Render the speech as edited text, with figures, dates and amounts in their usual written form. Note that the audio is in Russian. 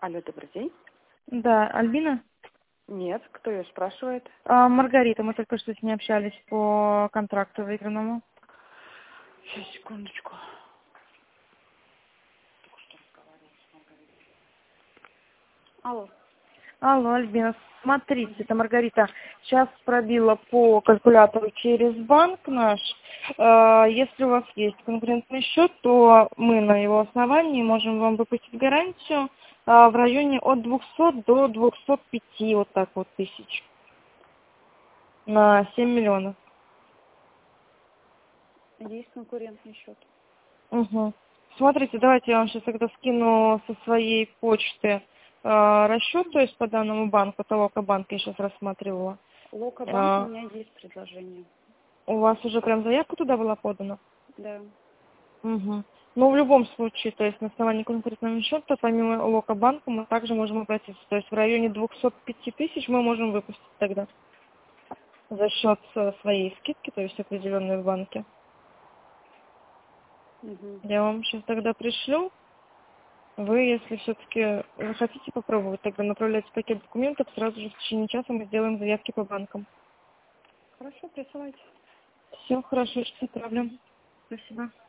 Алло, добрый день. Да, Альбина? Нет, кто ее спрашивает? Маргарита, мы только что с ней общались по контракту выигранному. Сейчас, секундочку. Алло. Алло, Альбина, смотрите, это Маргарита. Сейчас пробила по калькулятору через банк наш. Если у вас есть конкурентный счет, то мы на его основании можем вам выпустить гарантию в районе от 200 до 205, вот так вот, тысяч. На 7 миллионов. Есть конкурентный счет. Угу. Смотрите, давайте я вам сейчас тогда скину со своей почты расчет, то есть по данному банку, это Лока-банк я сейчас рассматривала. Лока-банк, у меня есть предложение. У вас уже прям заявка туда была подана? Да. Угу. Но в любом случае, то есть на основании конкретного счета, помимо Лока-банка, мы также можем обратиться. То есть в районе 205 тысяч мы можем выпустить тогда за счет своей скидки, то есть определенной в банке. Угу. Я вам сейчас тогда пришлю. Вы, если все-таки захотите попробовать, тогда направляйте пакет документов, сразу же в течение часа мы сделаем заявки по банкам. Хорошо, присылайте. Все, хорошо, без проблем. Спасибо.